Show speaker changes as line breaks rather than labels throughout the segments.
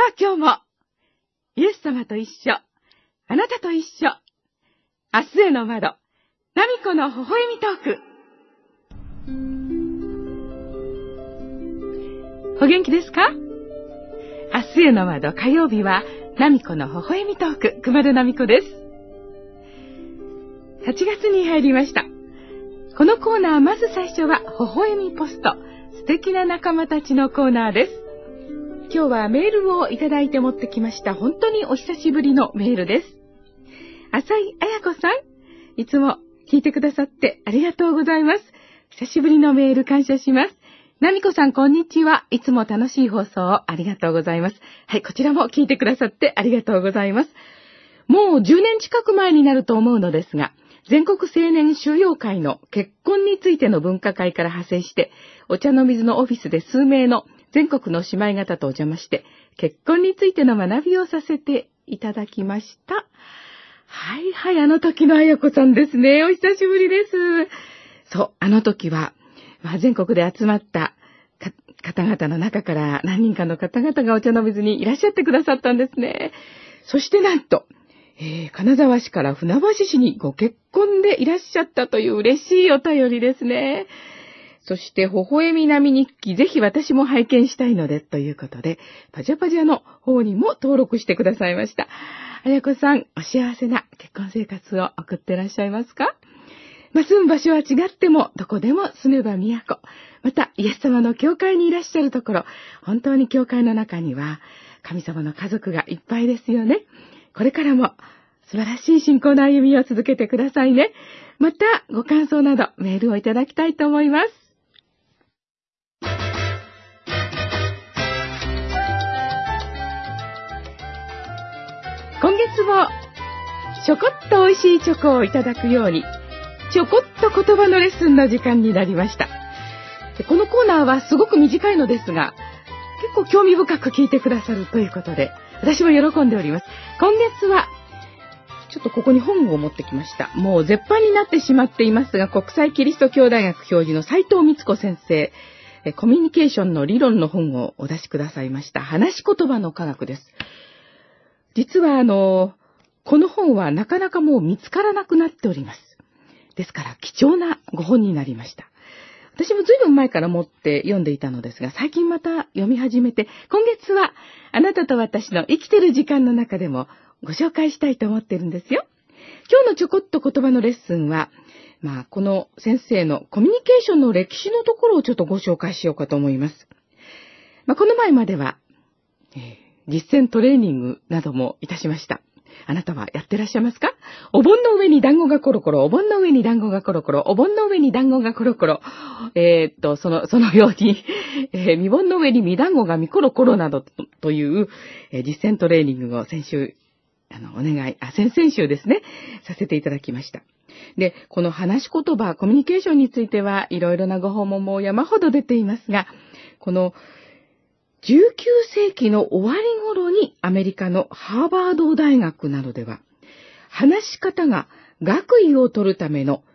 あ今日も、イエス様と一緒、あなたと一緒、明日への窓、ナミコの微笑みトーク。お元気ですか？明日への窓、火曜日は、ナミコの微笑みトーク、熊田ナミコです。8月に入りました。このコーナー、まず最初は、微笑みポスト、素敵な仲間たちのコーナーです。今日はメールをいただいて持ってきました。本当にお久しぶりのメールです。浅井彩子さん、いつも聞いてくださってありがとうございます。久しぶりのメール感謝します。ナミコさんこんにちは。いつも楽しい放送をありがとうございます。はい、こちらも聞いてくださってありがとうございます。もう10年近く前になると思うのですが、全国青年修養会の結婚についての分科会から派生して、お茶の水のオフィスで数名の全国の姉妹方とお邪魔して、結婚についての学びをさせていただきました。はいはい、あの時のあやこさんですね。お久しぶりです。そう、あの時は、全国で集まった方々の中から何人かの方々がお茶の水にいらっしゃってくださったんですね。そしてなんと、金沢市から船橋市にご結婚でいらっしゃったという嬉しいお便りですね。そして、微笑み並日記、ぜひ私も拝見したいので、ということで、パジャパジャの方にも登録してくださいました。あやこさん、お幸せな結婚生活を送ってらっしゃいますか？住む場所は違っても、どこでも住めば都。また、イエス様の教会にいらっしゃるところ、本当に教会の中には、神様の家族がいっぱいですよね。これからも、素晴らしい信仰の歩みを続けてくださいね。また、ご感想など、メールをいただきたいと思います。今月も、ちょこっと美味しいチョコをいただくように、ちょこっと言葉のレッスンの時間になりました。このコーナーはすごく短いのですが、結構興味深く聞いてくださるということで、私も喜んでおります。今月は、ちょっとここに本を持ってきました。もう絶版になってしまっていますが、国際キリスト教大学教授の斉藤光子先生、コミュニケーションの理論の本をお出しくださいました。話し言葉の科学です。実はこの本はなかなかもう見つからなくなっております。ですから貴重なご本になりました。私もずいぶん前から持って読んでいたのですが、最近また読み始めて、今月はあなたと私の生きてる時間の中でもご紹介したいと思ってるんですよ。今日のちょこっと言葉のレッスンは、この先生のコミュニケーションの歴史のところをちょっとご紹介しようかと思います。この前までは、実践トレーニングなどもいたしました。あなたはやってらっしゃいますか？お盆の上に団子がコロコロ、お盆の上に団子がコロコロ、お盆の上に団子がコロコロ。そのように、未盆の上に未団子がミコロコロなどという、実践トレーニングを先週、先々週ですね、させていただきました。で、この話し言葉、コミュニケーションについてはいろいろなご訪問も山ほど出ていますが、この19世紀の終わり頃にアメリカのハーバード大学などでは、話し方が学位を取るための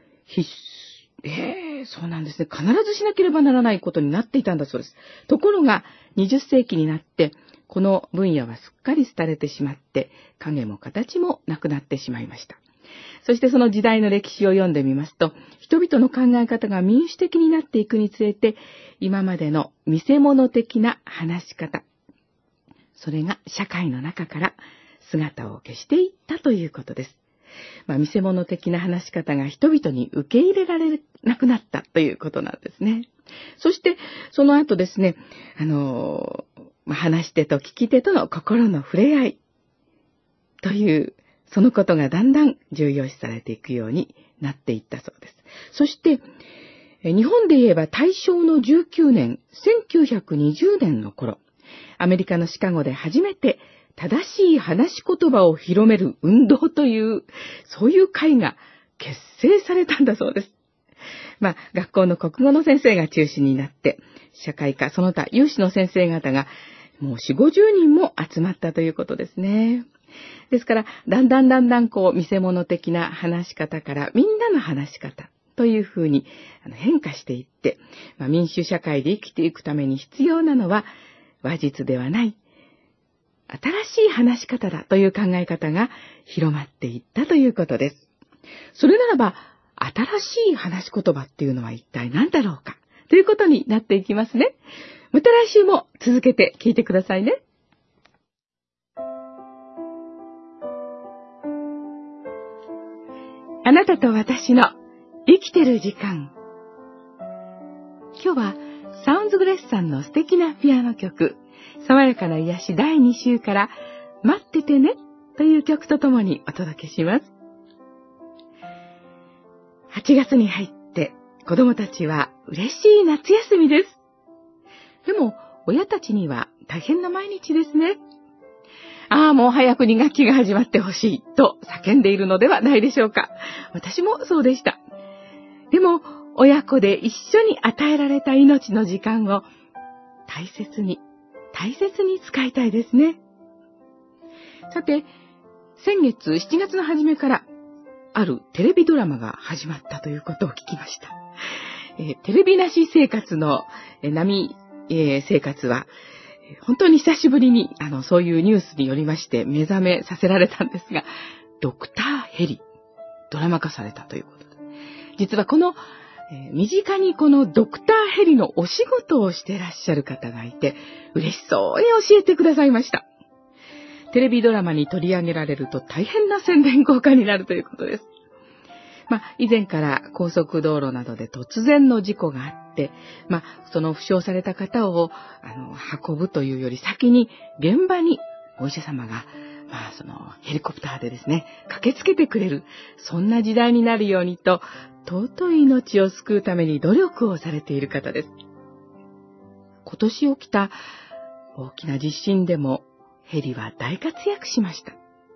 そうなんですね。必ずしなければならないことになっていたんだそうです。ところが、20世紀になって、この分野はすっかり廃れてしまって、影も形もなくなってしまいました。そしてその時代の歴史を読んでみますと、人々の考え方が民主的になっていくにつれて、今までの見せ物的な話し方、それが社会の中から姿を消していったということです。見せ物的な話し方が人々に受け入れられなくなったということなんですね。そして、その後ですね、話し手と聞き手との心の触れ合いという、そのことがだんだん重要視されていくようになっていったそうです。そして、日本で言えば大正の19年、1920年の頃、アメリカのシカゴで初めて正しい話し言葉を広める運動という、そういう会が結成されたんだそうです。学校の国語の先生が中心になって、社会科、その他有志の先生方がもう4、50人も集まったということですね。ですから、だんだん見せ物的な話し方からみんなの話し方というふうに変化していって、民主社会で生きていくために必要なのは話術ではない、 新しい話し方だという考え方が広まっていったということです。それならば、新しい話し言葉っていうのは一体何だろうかということになっていきますね。また来週も続けて聞いてくださいね。あなたと私の生きてる時間。今日はサウンズグレッスさんの素敵なピアノ曲、爽やかな癒し第2週から待っててねという曲とともにお届けします。8月に入って子供たちは嬉しい夏休みです。でも親たちには大変な毎日ですね。もう早く2学期が始まってほしいと叫んでいるのではないでしょうか。私もそうでした。でも親子で一緒に与えられた命の時間を大切に使いたいですね。さて、先月7月の初めからあるテレビドラマが始まったということを聞きました。テレビなし生活の波、生活は本当に久しぶりにそういうニュースによりまして目覚めさせられたんですが、ドクターヘリドラマ化されたということで、実はこの身近にこのドクターヘリのお仕事をしていらっしゃる方がいて、嬉しそうに教えてくださいました。テレビドラマに取り上げられると大変な宣伝効果になるということです。以前から高速道路などで突然の事故があって、その負傷された方を運ぶというより先に現場にお医者様がそのヘリコプターでですね、駆けつけてくれる、そんな時代になるようにと、尊い命を救うために努力をされている方です。今年起きた大きな地震でもヘリは大活躍しました。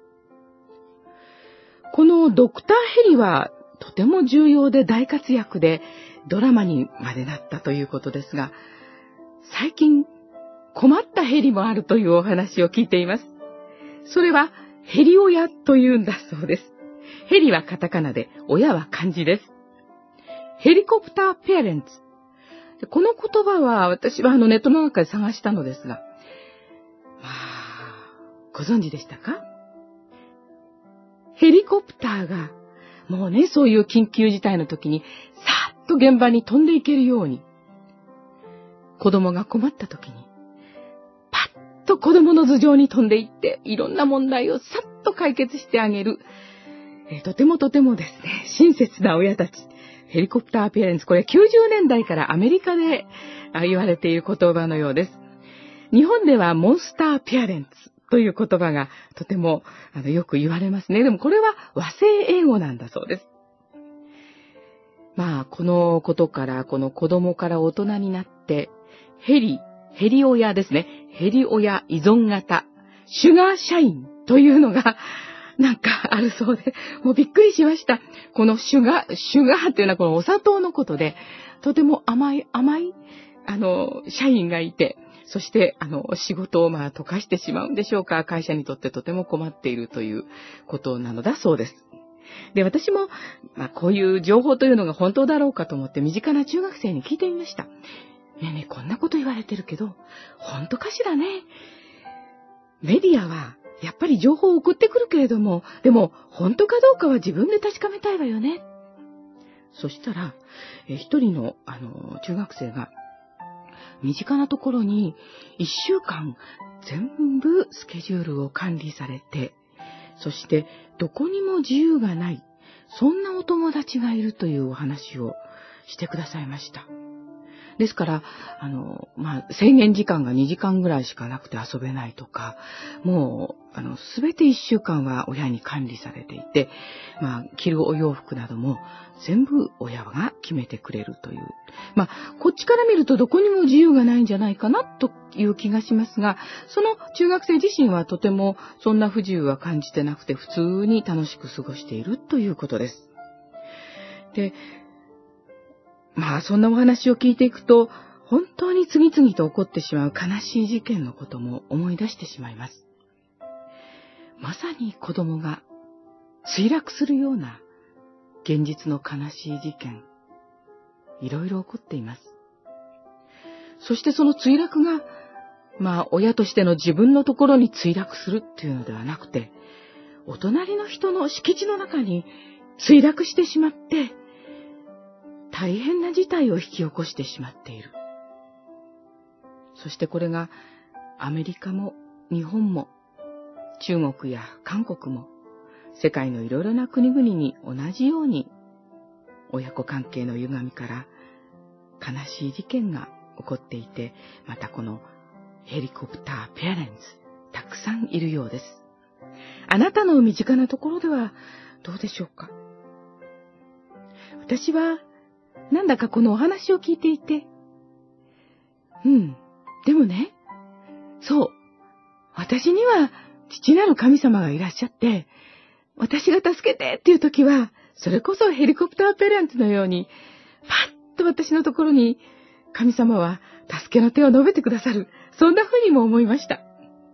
このドクターヘリはとても重要で大活躍でドラマにまでなったということですが、最近困ったヘリもあるというお話を聞いています。それはヘリ親というんだそうです。ヘリはカタカナで、親は漢字です。ヘリコプターペアレンツ。この言葉は私はネットの中で探したのですが、ご存知でしたか？ヘリコプターがもうね、そういう緊急事態の時にさーっと現場に飛んでいけるように、子供が困った時にパッと子供の頭上に飛んでいっていろんな問題をさっと解決してあげる、とてもですね、親切な親たち。ヘリコプターペアレンツ、これ90年代からアメリカで言われている言葉のようです。日本ではモンスターペアレンツという言葉がとてもよく言われますね。でもこれは和製英語なんだそうです。このことからこの子供から大人になってヘリ親ですね。ヘリ親依存型シュガーシャインというのがなんかあるそうで、もうびっくりしました。このシュガーっていうのはこのお砂糖のことで、とても甘い社員がいて、そして仕事を溶かしてしまうんでしょうか。会社にとってとても困っているということなのだそうです。で、私もこういう情報というのが本当だろうかと思って身近な中学生に聞いてみました。ねえねえ、こんなこと言われてるけど本当かしらね。メディアはやっぱり情報を送ってくるけれども、でも本当かどうかは自分で確かめたいわよね。そしたら一人の中学生が身近なところに1週間全部スケジュールを管理されて、そしてどこにも自由がない、そんなお友達がいるというお話をしてくださいました。ですから制限時間が2時間ぐらいしかなくて遊べないとか、もうすべて1週間は親に管理されていて、着るお洋服なども全部親が決めてくれるという、こっちから見るとどこにも自由がないんじゃないかなという気がしますが、その中学生自身はとてもそんな不自由は感じてなくて、普通に楽しく過ごしているということです。で、そんなお話を聞いていくと、本当に次々と起こってしまう悲しい事件のことも思い出してしまいます。まさに子供が墜落するような現実の悲しい事件、いろいろ起こっています。そしてその墜落が親としての自分のところに墜落するっていうのではなくて、お隣の人の敷地の中に墜落してしまって、大変な事態を引き起こしてしまっている。そしてこれがアメリカも日本も中国や韓国も世界のいろいろな国々に同じように親子関係の歪みから悲しい事件が起こっていて、またこのヘリコプターペアレンツたくさんいるようです。あなたの身近なところではどうでしょうか。私はなんだかこのお話を聞いていて、でもね、そう、私には父なる神様がいらっしゃって、私が助けてっていう時は、それこそヘリコプターペアレンツのように、パッと私のところに神様は助けの手を伸べてくださる。そんな風にも思いました。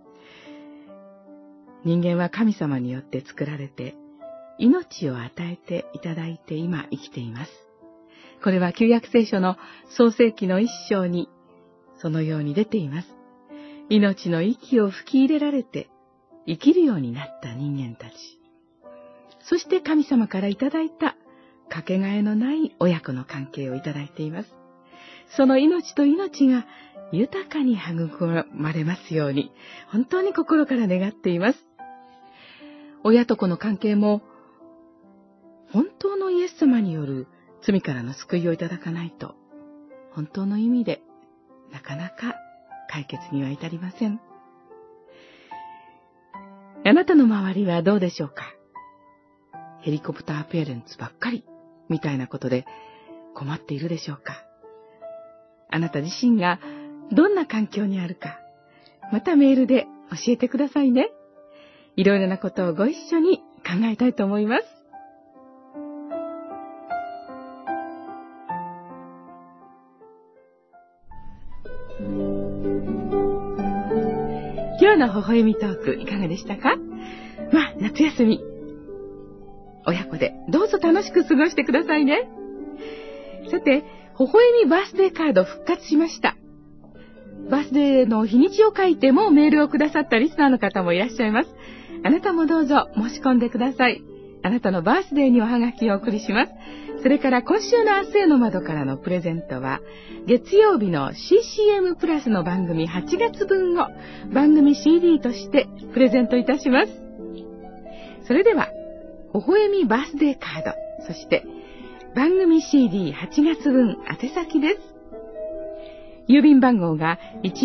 人間は神様によって作られて、命を与えていただいて今生きています。これは旧約聖書の創世記の1章にそのように出ています。命の息を吹き入れられて生きるようになった人間たち。そして神様からいただいたかけがえのない親子の関係をいただいています。その命と命が豊かに育まれますように、本当に心から願っています。親と子の関係も、本当のイエス様による罪からの救いをいただかないと、本当の意味でなかなか解決には至りません。あなたの周りはどうでしょうか。ヘリコプターペアレンツばっかりみたいなことで困っているでしょうか。あなた自身がどんな環境にあるか、またメールで教えてくださいね。いろいろなことをご一緒に考えたいと思います。今日の微笑みトークいかがでしたか？夏休み、親子でどうぞ楽しく過ごしてくださいね。さて、微笑みバースデーカード復活しました。バースデーの日にちを書いてもメールをくださったリスナーの方もいらっしゃいます。あなたもどうぞ申し込んでください。あなたのバースデーにおはがきをお送りします。それから今週の明日への窓からのプレゼントは、月曜日の CCM プラスの番組8月分を番組 CD としてプレゼントいたします。それでは、微笑みバースデーカード、そして番組 CD8 月分宛先です。郵便番号が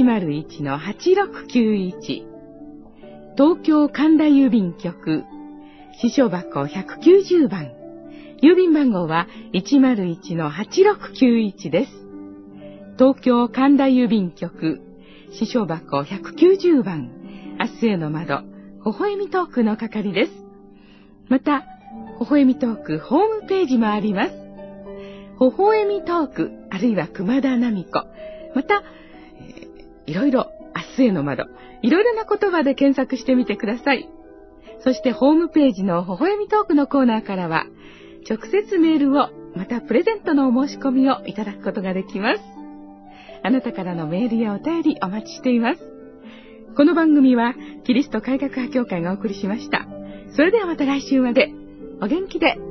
101-8691、東京神田郵便局、支所箱190番、郵便番号は 101-8691 です。東京神田郵便局、支所箱190番、明日への窓、微笑みトークの係です。また、微笑みトークホームページもあります。微笑みトーク、あるいは熊田奈美子、また、いろいろ明日への窓、いろいろな言葉で検索してみてください。そしてホームページの微笑みトークのコーナーからは、直接メールを、またプレゼントのお申し込みをいただくことができます。あなたからのメールやお便りお待ちしています。この番組はキリスト改革派協会がお送りしました。それではまた来週までお元気で。